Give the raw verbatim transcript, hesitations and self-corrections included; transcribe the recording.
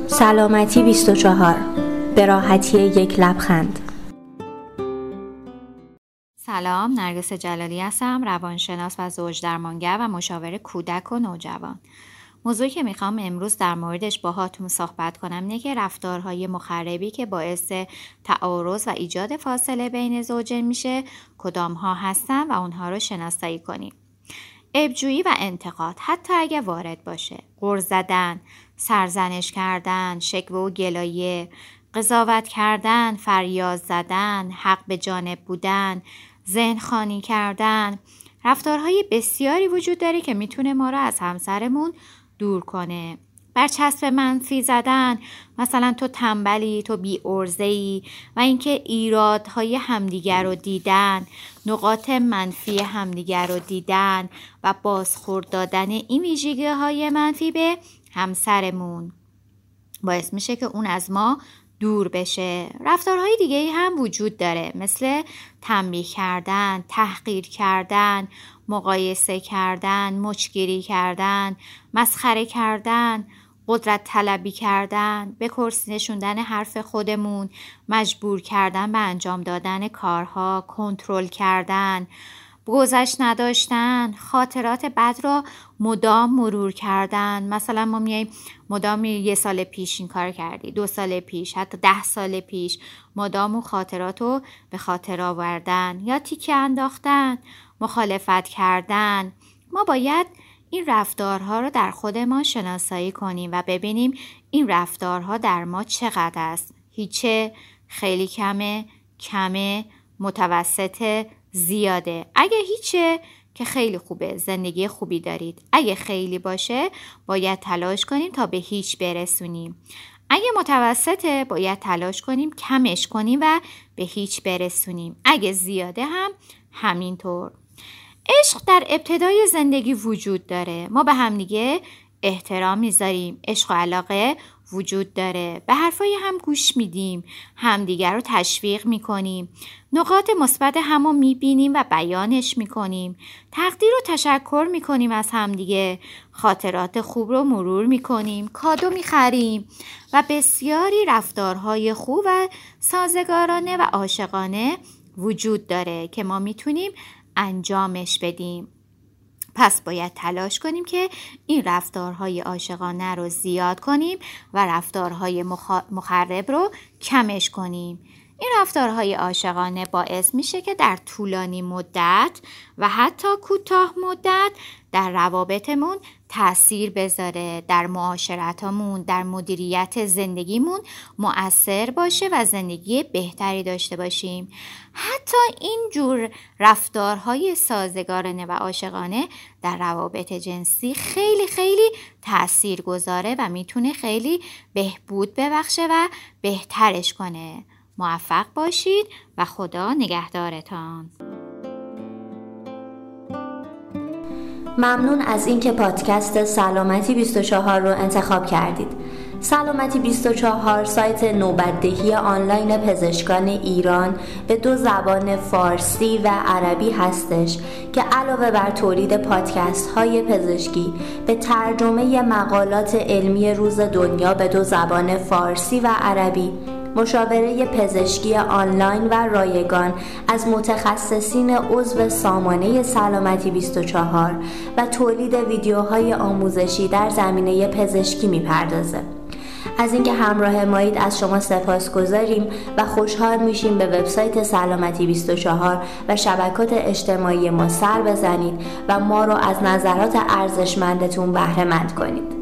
سلامتی بیست و چهار، به راحتی یک لبخند. سلام، نرگس جلالی هستم، روانشناس و زوج درمانگر و مشاور کودک و نوجوان. موضوعی که میخوام امروز در موردش باهاتون صحبت کنم اینه که رفتارهای مخربی که باعث تعارض و ایجاد فاصله بین زوجین میشه کدام ها هستن و اونها رو شناسایی کنیم. عیب‌جویی و انتقاد، حتی اگه وارد باشه، غر زدن، سرزنش کردن، شکوه و گلایه، قضاوت کردن، فریاد زدن، حق به جانب بودن، ذهن خوانی کردن، رفتارهای بسیاری وجود داره که میتونه ما رو از همسرمون دور کنه. برچسب منفی زدن، مثلا تو تنبلی، تو بی ارزه‌ای، و اینکه ایرادهای همدیگر رو دیدن، نقاط منفی همدیگر رو دیدن و بازخورد دادن این ویژگی‌های منفی به همسرمون باعث میشه که اون از ما دور بشه. رفتارهای دیگه هم وجود داره، مثل تنبیه کردن، تحقیر کردن، مقایسه کردن، مچگیری کردن، مسخره کردن، قدرت طلبی کردن، به کرسی نشوندن حرف خودمون، مجبور کردن به انجام دادن کارها، کنترل کردن، گذشت نداشتن، خاطرات بد را مدام مرور کردن. مثلا ما میاییم مدام یه سال پیش این کار کردی، دو سال پیش، حتی ده سال پیش، مدام اون خاطرات رو به خاطر آوردن یا تیکه انداختن، مخالفت کردن. ما باید این رفتارها رو در خودمان شناسایی کنیم و ببینیم این رفتارها در ما چقدر است. هیچه، خیلی کمه، کمه، متوسطه، زیاده. اگه هیچه که خیلی خوبه، زندگی خوبی دارید. اگه خیلی باشه باید تلاش کنیم تا به هیچ برسونیم. اگه متوسطه باید تلاش کنیم کمش کنیم و به هیچ برسونیم. اگه زیاده هم همینطور. عشق در ابتدای زندگی وجود داره. ما به همدیگه احترام میذاریم. عشق و علاقه وجود داره. به حرفای هم گوش میدیم. همدیگر رو تشویق میکنیم. نقاط مثبت همو میبینیم و بیانش میکنیم. تقدیر و تشکر میکنیم از همدیگه. خاطرات خوب رو مرور میکنیم. کادو میخریم و بسیاری رفتارهای خوب و سازگارانه و عاشقانه وجود داره که ما میتونیم انجامش بدیم. پس باید تلاش کنیم که این رفتارهای عاشقانه رو زیاد کنیم و رفتارهای مخرب رو کمش کنیم. این رفتارهای عاشقانه باعث میشه که در طولانی مدت و حتی کوتاه مدت در روابطمون تأثیر بذاره، در معاشرتامون، در مدیریت زندگیمون مؤثر باشه و زندگی بهتری داشته باشیم. حتی این جور رفتارهای سازگارانه و عاشقانه در روابط جنسی خیلی خیلی تأثیر گذاره و میتونه خیلی بهبود ببخشه و بهترش کنه. موفق باشید و خدا نگهدارتان. ممنون از اینکه پادکست سلامتی بیست و چهار رو انتخاب کردید. سلامتی بیست و چهار سایت نوبت‌دهی آنلاین پزشکان ایران به دو زبان فارسی و عربی هستش که علاوه بر تولید پادکست های پزشکی به ترجمه مقالات علمی روز دنیا به دو زبان فارسی و عربی، مشاوره پزشکی آنلاین و رایگان از متخصصین عضو سامانه سلامتی بیست و چهار و تولید ویدیوهای آموزشی در زمینه پزشکی میپردازه. از اینکه همراه مایید از شما سپاسگزاریم و خوشحال میشیم به وبسایت سلامتی بیست و چهار و شبکات اجتماعی ما سر بزنید و ما رو از نظرات ارزشمندتون بهره مند کنید.